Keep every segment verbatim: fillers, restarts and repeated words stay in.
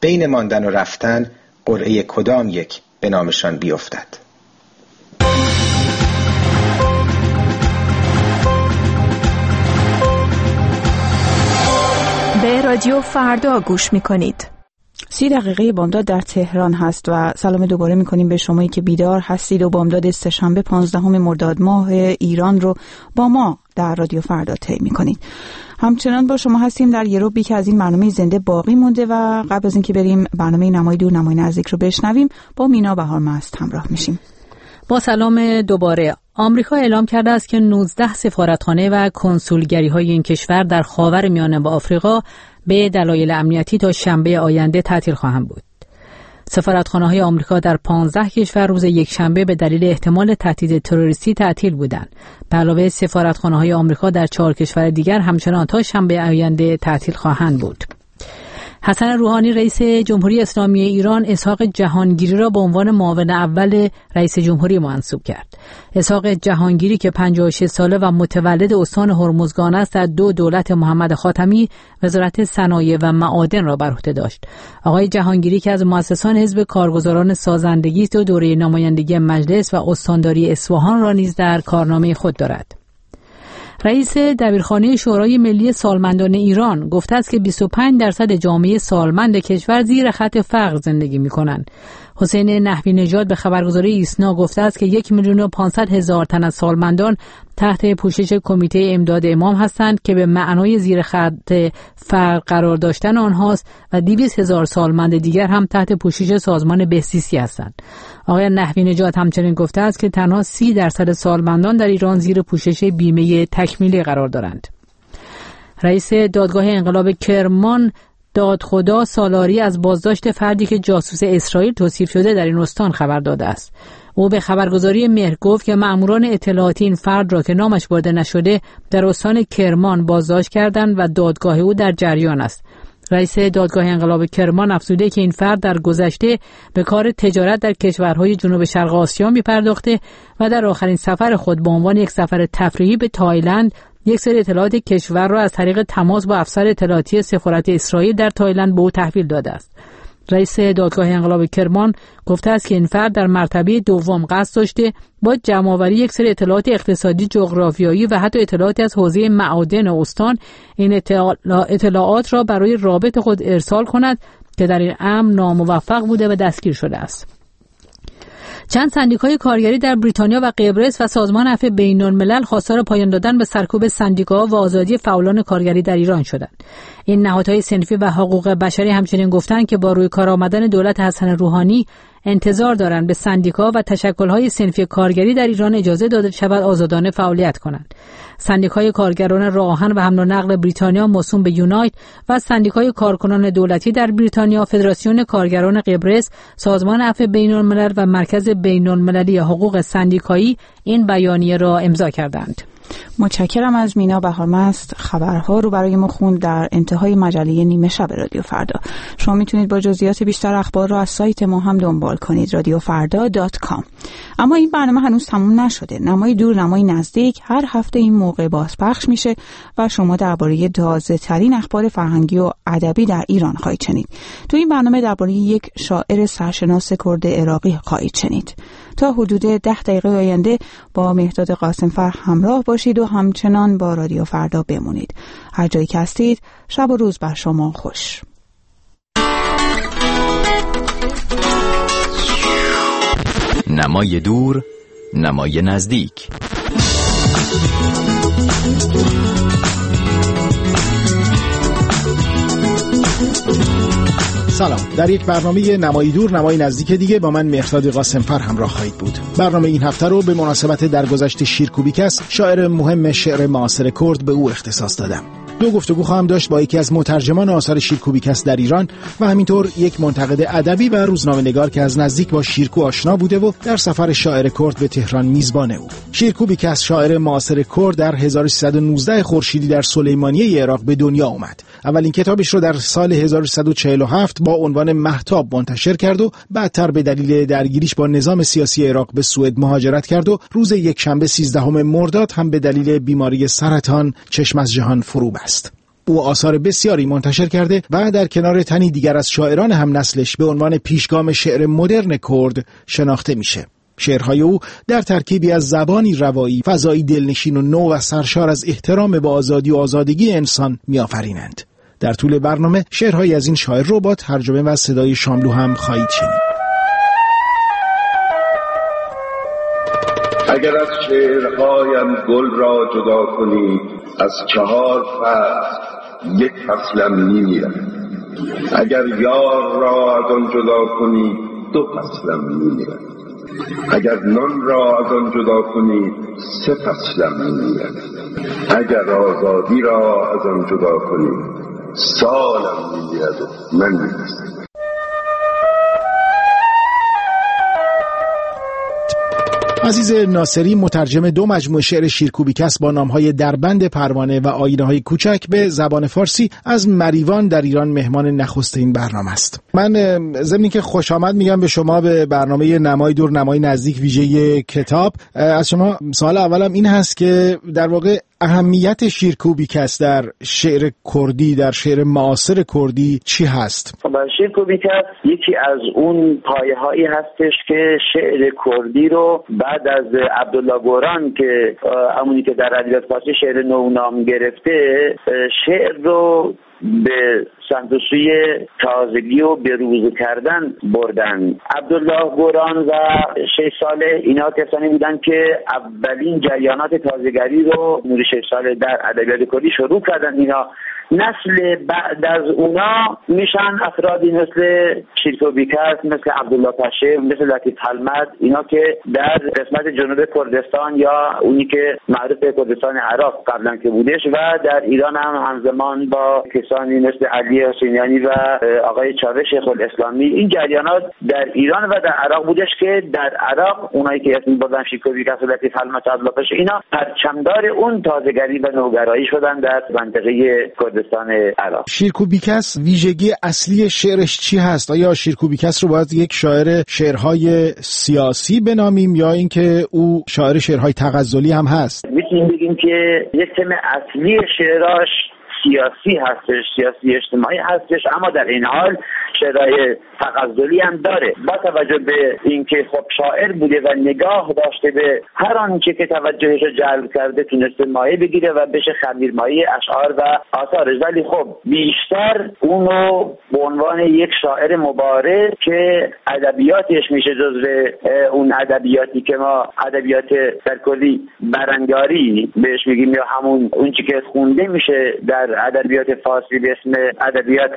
بین ماندن و رفتن قرعه کدام یک به نامشان بیفتد. به رادیو فردا گوش میکنید. سی دقیقه بامداد در تهران هست و سلام دوباره میکنیم به شمایی که بیدار هستید و بامداد سه‌شنبه پانزدهم مرداد ماه ایران رو با ما در رادیو فردا طی میکنید. همچنان با شما هستیم در یه روبی که از این برنامه زنده باقی مونده و قبل از اینکه بریم برنامه نمای دور نمای نزدیک رو بشنویم با مینا بهارمست همراه میشیم. با سلام دوباره. آمریکا اعلام کرده است که نوزده سفارتخانه و کنسولگری‌های این کشور در خاورمیانه و آفریقا به دلایل امنیتی تا شنبه آینده تعطیل خواهند بود. سفارتخانه‌های آمریکا در پانزده کشور روز یکشنبه به دلیل احتمال تهدید تروریستی تعطیل بودند. به علاوه سفارتخانه‌های آمریکا در چهار کشور دیگر همچنان تا شنبه آینده تعطیل خواهند بود. حسن روحانی رئیس جمهوری اسلامی ایران اسحاق جهانگیری را به عنوان معاون اول رئیس جمهوری منصوب کرد. اسحاق جهانگیری که پنجاه و شش ساله و متولد استان هرمزگان است، در دو دولت محمد خاتمی وزارت صنایع و معادن را بر عهده داشت. آقای جهانگیری که از مؤسسان حزب کارگزاران سازندگی است و دوره نمایندگی مجلس و استانداری اصفهان را نیز در کارنامه خود دارد. رئیس دبیرخانه شورای ملی سالمندان ایران گفته است که بیست و پنج درصد جامعه سالمند کشور زیر خط فقر زندگی می‌کنند. حسین نحوی نژاد به خبرگزاری ایسنا گفته است که یک میلیون و پانصد هزار تن از سالمندان تحت پوشش کمیته امداد امام هستند که به معنای زیر خط فقر قرار داشتن آنهاست و دویست هزار سالمند دیگر هم تحت پوشش سازمان بهزیستی هستند. آقای نحوی نژاد همچنین گفته است که تنها سی درصد سالمندان در ایران زیر پوشش بیمه تکمیلی قرار دارند. رئیس دادگاه انقلاب کرمان دادخدا سالاری از بازداشت فردی که جاسوس اسرائیل توصیف شده در این استان خبر داده است. او به خبرگزاری مهر گفت که مأموران اطلاعاتی این فرد را که نامش برده نشده در استان کرمان بازداشت کردند و دادگاه او در جریان است. رئیس دادگاه انقلاب کرمان افزوده که این فرد در گذشته به کار تجارت در کشورهای جنوب شرق آسیا می‌پرداخته و در آخرین سفر خود به عنوان یک سفر تفریحی به تایلند یک سری اطلاعات کشور را از طریق تماس با افسر اطلاعاتی سفارت اسرائیل در تایلند به او تحویل داده است. رئیس دادگاه انقلاب کرمان گفته است که این فرد در مرتبه دوم قصد داشته با جمع‌آوری یک سری اطلاعات اقتصادی، جغرافیایی و حتی اطلاعاتی از حوزه معادن استان این اطلاعات را برای رابط خود ارسال کند که در این امر ناموفق بوده و دستگیر شده است. چند سندیکای کارگری در بریتانیا و قبرس و سازمان عفو بین‌الملل خواستار پایان دادن به سرکوب سندیکاها و آزادی فعالان کارگری در ایران شدند. این نهادهای صنفی و حقوق بشری همچنین گفتند که با روی کار آمدن دولت حسن روحانی انتظار دارند به سندیکا و تشکل‌های صنفی کارگری در ایران اجازه داده شود آزادانه فعالیت کنند. سندیکای کارگران راه آهن و حمل و نقل بریتانیا موسوم به یونایت و سندیکای کارکنان دولتی در بریتانیا، فدراسیون کارگران قبرس، سازمان عفو بین‌الملل و مرکز بین‌المللی حقوق سندیکایی این بیانیه را امضا کردند. متشکرم از مینا بهارمست. خبرها رو برای ما خوند در انتهای مجله نیمه شب رادیو فردا. شما میتونید با جزئیات بیشتر اخبار رو از سایت ما هم دنبال کنید رادیو فردا دات کام. اما این برنامه هنوز تموم نشده. نمای دور نمای نزدیک هر هفته این موقع بازپخش میشه و شما درباره تازه ترین اخبار فرهنگی و ادبی در ایران خواهید شنید. تو این برنامه درباره یک شاعر سرشناس کرد عراقی خواهید شنید. تا حدود ده دقیقه آینده با مهداد قاسمفر همراه باشید و همچنان با رادیو فردا بمونید. هر جایی که هستید شب و روز بر شما خوش. نمای دور، نمای نزدیک. سلام، در یک برنامه نمای دور نمای نزدیک دیگه با من مهرداد قاسمفر همراه خواهید بود. برنامه این هفته رو به مناسبت درگذشت شیرکوبیکس، شاعر مهم شعر معاصر کرد، به او اختصاص دادم. دو گفتگو خواهم داشت با یکی از مترجمان آثار شیرکوبیکس در ایران و همینطور یک منتقد ادبی و روزنامه‌نگار که از نزدیک با شیرکو آشنا بوده و در سفر شاعر کرد به تهران میزبان او. شیرکوبیکس شاعر معاصر کرد در هزار و سیصد و نوزده خورشیدی در سلیمانیه عراق به دنیا آمد. اولین کتابش رو در سال هزار و سیصد و چهل و هفت با عنوان مهتاب منتشر کرد و بعدتر به دلیل درگیریش با نظام سیاسی عراق به سوئد مهاجرت کرد و روز یکشنبه سیزدهم مرداد هم به دلیل بیماری سرطان چشم از جهان فرو بست. او آثار بسیاری منتشر کرده و در کنار تنی دیگر از شاعران هم نسلش به عنوان پیشگام شعر مدرن کرد شناخته میشه. شعرهای او در ترکیبی از زبانی روایی، فضایی دلنشین و نو و سرشار از احترام به آزادی و آزادگی انسان میآفرینند. در طول برنامه شعرهایی از این شاعر رو با ترجمه و صدای شاملو هم خواهید شنید. اگر از شعرهایم گل را جدا کنی، از چهار فصل یک فصلم میمیرد. اگر یار را از آن جدا کنی، دو فصلم میمیرد. اگر نان را از آن جدا کنی، سه فصلم میمیرد. اگر آزادی را از آن جدا کنی، سالم میمیرد و من میمیرم. عزیز ناصری مترجم دو مجموعه شعر شیرکوبیکس با نامهای دربند پروانه و آینه‌های کوچک به زبان فارسی از مریوان در ایران مهمان نخست این برنامه است. من ضمن اینکه خوش آمد میگم به شما به برنامه نمای دور نمای نزدیک ویژه کتاب. از شما سوال اولم این هست که در واقع اهمیت شیرکوبیکس در شعر کردی، در شعر معاصر کردی چی هست؟ شیرکوبیکس یکی از اون پایه‌هایی هستش که شعر کردی رو بعد از عبدالله گوران که همونی که در ادبیات فارسی شعر نو نام گرفته، شعر رو به سمت و سوی تازگی و بروز کردن بردن. عبدالله گوران و شش ساله اینا کسانی بودن که اولین جریانات تازه‌گری رو نور شش ساله در ادبیات کردی شروع کردن. اینا نسل بعد از اونا میشن افرادی مثل شیرکوبیکس، مثل عبدالله پشه، مثل لطیف حلمت، اینا که در قسمت جنوب کردستان یا اونی که معروف کردستان عراق قبلا که بودش و در ایران هم همزمان با کسانی مثل علی حسینیانی و آقای چاوش شیخ الاسلامی این جریانات در ایران و در عراق بودش که در عراق اونایی که اسم بردن شیرکوبیکس و لطیف حلمت و عبدالله پشه اینا پرچمدار اون تازه‌گری و نوگرایی شدن در منطقه کردستان عراق. شیرکوبیکس ویژگی اصلی شعرش چی هست؟ آیا شیرکوبیکس رو باید یک شاعر شعرهای سیاسی بنامیم یا اینکه او شاعر شعرهای تغزلی هم هست؟ میتونیم بگیم که یک تم اصلی شعراش سیاسی هستش، سیاسی اجتماعی هستش، اما در این حال شعرهای تغزلی هم داره. با توجه به اینکه خب شاعر بوده و نگاه داشته به هر آنچه که توجهش رو جلب کرده تونسته مایه بگیره و بشه خمیرمایه اشعار و آثارش، ولی خب بیشتر اونو به عنوان یک شاعر مبارز که ادبیاتش میشه جزو اون ادبیاتی که ما ادبیات در کلی برنگاری بهش میگیم یا همون اون چیزی که خونده میشه در ادبیات فارسی به اسم ادبیات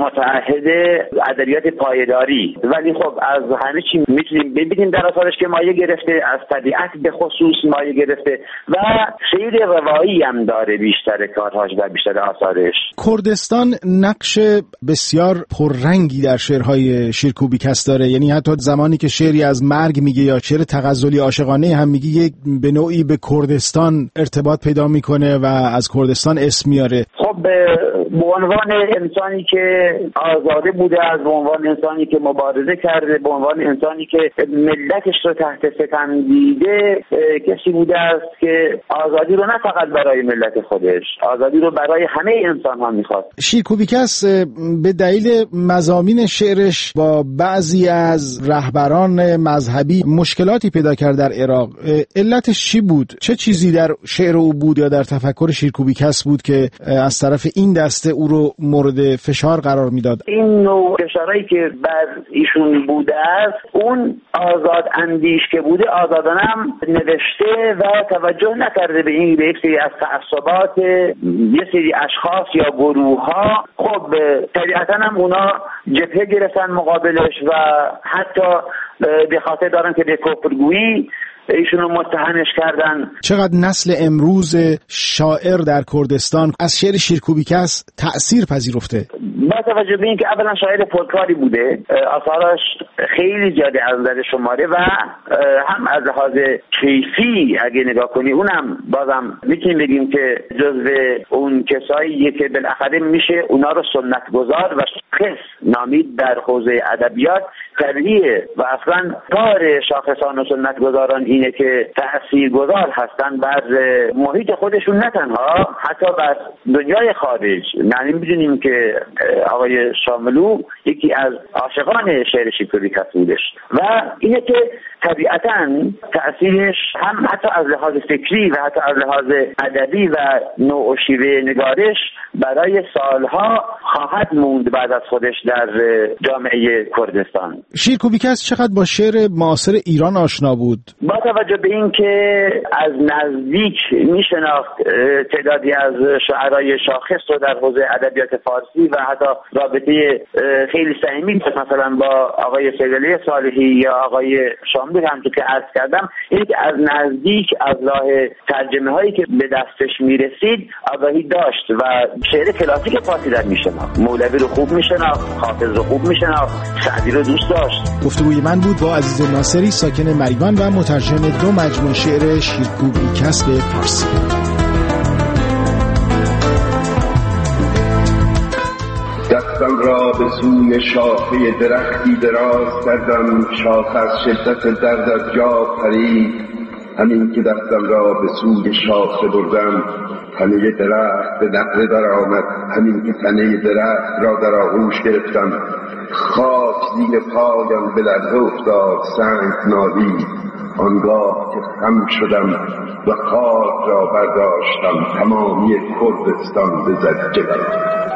متعهده، ادبیات پایداری. ولی خب از همه چی میتونیم ببینیم در آثارش که مایه گرفته، از طبیعت به خصوص مایه گرفته و شعر روایی هم داره بیشتر کارهاش و بیشتر آثارش. کردستان نقش بسیار پررنگی در شعرهای شیرکوبیکس داره، یعنی حتی زمانی که شعری از مرگ میگه یا شعر تغزلی عاشقانه هم میگه یک به نوعی به کردستان ارتباط پیدا میکنه و از کردستان اسم میاره. خب به عنوان انسانی که آزاده بوده، از به عنوان انسانی که مبارزه کرده، به عنوان انسانی که ملتش رو تحت ستم دیده، کسی بوده است که آزادی رو نه فقط برای ملت خودش، آزادی رو برای همه انسان ها میخواست. شیرکوبیکس به دلیل مضامین شعرش با بعضی از رهبران مذهبی مشکلاتی پیدا کرد در عراق. علتش چی بود؟ چه چیزی در شعر او بود یا در تفکر شیرکوبیکس بود که از طرف این دسته او رو مورد فشار قرار میداد؟ این نوع فشارهایی که بر ایشون بوده است، اون آزاد اندیش که بوده آزادانه هم نوشته و توجه نکرده به این، به یک سری از تعصبات یه سری اشخاص یا گروه ها. خب طبیعتا هم اونا جبهه گرفتن مقابلش و حتی به خاطر دارن که به کفرگویی ایشون رو متهمش کردن. چقدر نسل امروز شاعر در کردستان از شعر شیرکوبیکس تأثیر پذیرفته؟ با توجه به اینکه اولا شاعر پرکاری بوده، آثارش خیلی زیاده از نظر شماره و هم از لحاظ کیفی اگه نگاه کنی اونم بازم میتونیم بگیم که جزو اون کساییه که بالاخره میشه اونا رو سنت گذار و شاخص نامید در حوزه ادبیات. طبیعیه و اصلا کار شاخصان و سنت گذاران اینه که تأثیر گذار هستن بر محیط خودشون، نه تنها حتی بر دنیای خارج. یعنی میدونیم که آقای شاملو یکی از عاشقان شعر شیرکوبیکس بودش و اینه که طبیعتاً تأثیرش هم حتی از لحاظ فکری و حتی از لحاظ ادبی و نوع و شیوه نگارش برای سالها خواهد موند بعد از خودش در جامعه کردستان. شیرکوبیکس چقدر با شعر معاصر ایران آشنا بود؟ با توجه به این که از نزدیک میشناخت تعدادی از شاعرای شاخص رو در حوزه ادبیات فارسی و حتی رابطه خیلی صمیمی مثلا با آقای سیدعلی صالحی یا آقای شاملو هم که عرض کردم، این که از نزدیک از راه ترجمه هایی که به دستش میرسید آگاهی داشت و شعر کلاسیک فارسی در میشناخت. مولوی رو خوب میشناخت، حافظ رو خوب میشناخت، سعدی رو دوست داشت. گفتگوی من بود با عزیز ناصری، ساکن مریوان و مترجم دو مجموعه شعر شیرکوبیکس به فارسی. دستم را به سوی شاخه درختی دراز کردم، شاخ از شدت درد از جا پرید. همین که دستم را به سوی شاخه بردم، تنه درخت به نقره در آمد. همین که تنه درخت را در آغوش گرفتم، خاک زیر پایم به لرزه افتاد، سنگ نالید. آنگاه که خم شدم و خاک را برداشتم، تمامی کردستان به زجه برآمد.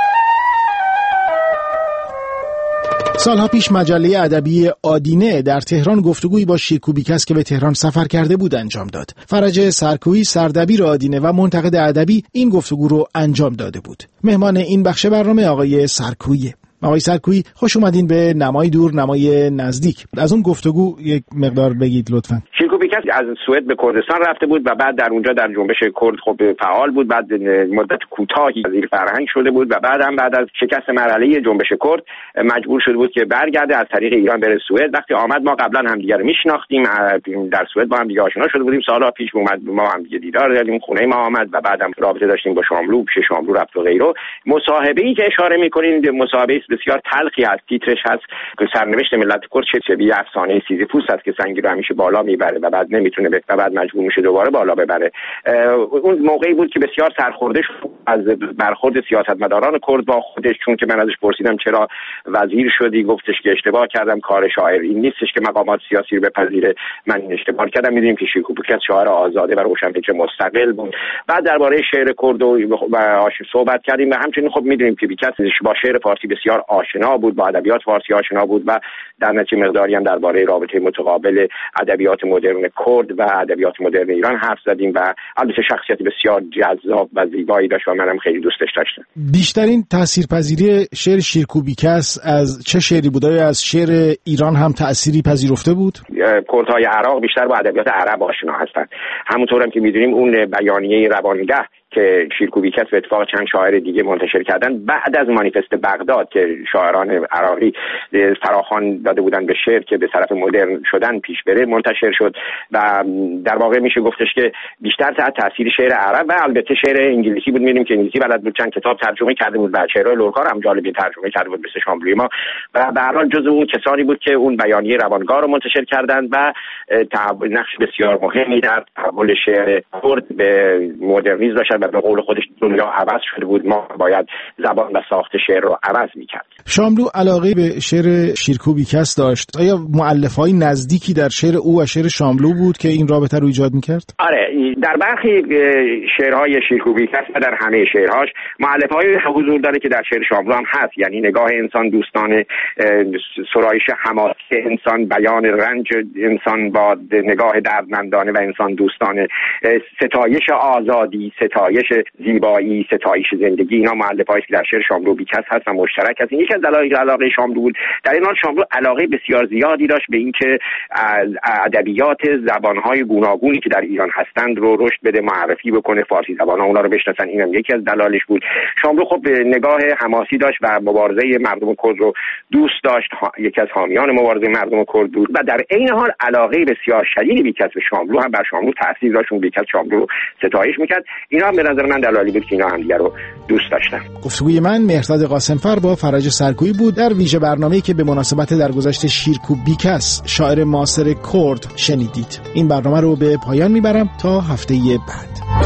سالها پیش مجله ادبی آدینه در تهران گفتگویی با شیرکوبیکس که به تهران سفر کرده بود انجام داد. فرج سرکویی سردبیر آدینه و منتقد ادبی این گفتگو رو انجام داده بود. مهمان این بخش برنامه آقای سرکویی. آقای سرکویی خوش اومدین به نمای دور نمای نزدیک. از اون گفتگو یک مقدار بگید لطفاً. شیرکوبیکس از سوئد به کردستان رفته بود و بعد در اونجا در جنبش کرد خب فعال بود. بعد مدت کوتاهی وزیر فرهنگ شده بود و بعد هم بعد از شکست مرحله جنبش کرد مجبور شده بود که برگرده از طریق ایران بره سوئد. وقتی آمد ما قبلا هم دیگه رو میشناختیم، در سوئد با هم دیگه آشنا شده بودیم. سالها پیش اومد ما هم دیگه دیدار دادیم، خونه ما آمد و بعدم رابطه داشتیم با شاملو، پیش شاملو رفت و غیره. مصاحبه‌ای که اشاره می‌کنین مصاحبه بسیار تلخی از تیترش هست که سرنوشت ملت کرد چه شبیه افسانه سیزیفوس است که سنگی رو همیشه بالا میبره و بعد نمیتونه به و بعد مجبور میشه دوباره بالا ببره. اون موقعی بود که بسیار سرخورده شد از برخورد سیاستمداران کرد با خودش، چون که من ازش پرسیدم چرا وزیر شدی، گفتش که اشتباه کردم، کار شاعر این نیستش که مقامات سیاسی رو بپذیره، من این اشتباه کردم. میدونیم که شیرکوبیکس شاعر آزاده و روشنفکر مستقل بود. بعد درباره شعر کرد و صحبت کردیم و همچنین خب میدونیم که بیکس با شعر فارسی بسیار آشنا بود، با ادبیات فارسی آشنا بود و در نتیجه مقداری هم درباره رابطه متقابل ادبیات مدرن کرد و ادبیات مدرن ایران حرف زدیم و البته شخصیت بسیار جذاب و زیبایی داشت و منم خیلی دوستش داشتم. بیشترین تاثیرپذیری شعر شیرکوبیکس از چه شعری بود؟ آیا از شعر ایران هم تأثیری پذیرفته بود؟ کردهای عراق بیشتر با ادبیات عرب آشنا هستند. همونطور هم که می‌دونیم اون بیانیه روانگه که شیرکوبیکس به اتفاق چند شاعر دیگه منتشر کردن بعد از مانیفست بغداد که شاعران عراقی فراخوان داده بودن به شعر که به طرف مدرن شدن پیش بره منتشر شد و در واقع میشه گفتش که بیشتر تحت تاثیر شعر عرب و البته شعر انگلیسی بود. می‌بینیم که انگلیسی بلد بود، چند کتاب ترجمه کرده بود و شعرهای لورکار هم جالبی ترجمه کرده بود مثل شاملوی ما و به هر حال جزو اون کسانی بود که اون بیانیه روانگاه رو منتشر کردند و نقش بسیار مهمی در تحول شعر کرد به مدرنیسم داشت. به قول خودش دنیا عوض شده بود، ما باید زبان و ساخت شعر رو عوض می‌کرد. شاملو علاقه به شعر شیرکوبیکس داشت. آیا مؤلفه‌های نزدیکی در شعر او و شعر شاملو بود که این رابطه رو ایجاد می‌کرد؟ آره، در برخی شعرهای شیرکوبیکس و در همه شعرهاش مؤلفه‌های حضور داره که در شعر شاملو هم هست، یعنی نگاه انسان دوستانه، سرایش حماسی انسان، بیان رنج انسان با نگاه دردمندانه و انسان دوستانه، ستایش آزادی، ستایش ستایش زیبایی، ستایش زندگی، اینا مؤلفه‌ای که در شعر شاملو بیکس هست و مشترک است. این یکی از دلایل علاقه شاملو بود. در این حال شاملو علاقه بسیار زیادی داشت به اینکه از ادبیات زبان‌های گوناگونی که در ایران هستند رو رشد بده، معرفی بکنه، فارسی زبان‌ها اونا رو بشناسن. اینم یکی از دلایلش بود. شاملو خب نگاه حماسی داشت و مبارزه مردم کرد رو دوست داشت، یکی از حامیان مبارزه مردم کرد بود و در عین حال علاقه بسیار شدیدی بیکس به شاملو هم بر شاملو تاثیر داشت، اون بیکس شاملو رو ستایش میکرد. اینا هم به نظر من دلایلی بود که اینا هم دیگه رو دوست داشتن. گفتگوی من مهرداد قاسمفر با فرج سرکویی بود در ویژه برنامه‌ای که به مناسبت درگذشت شیرکوب بیکس شاعر معاصر کرد شنیدید. این برنامه رو به پایان میبرم تا هفته بعد.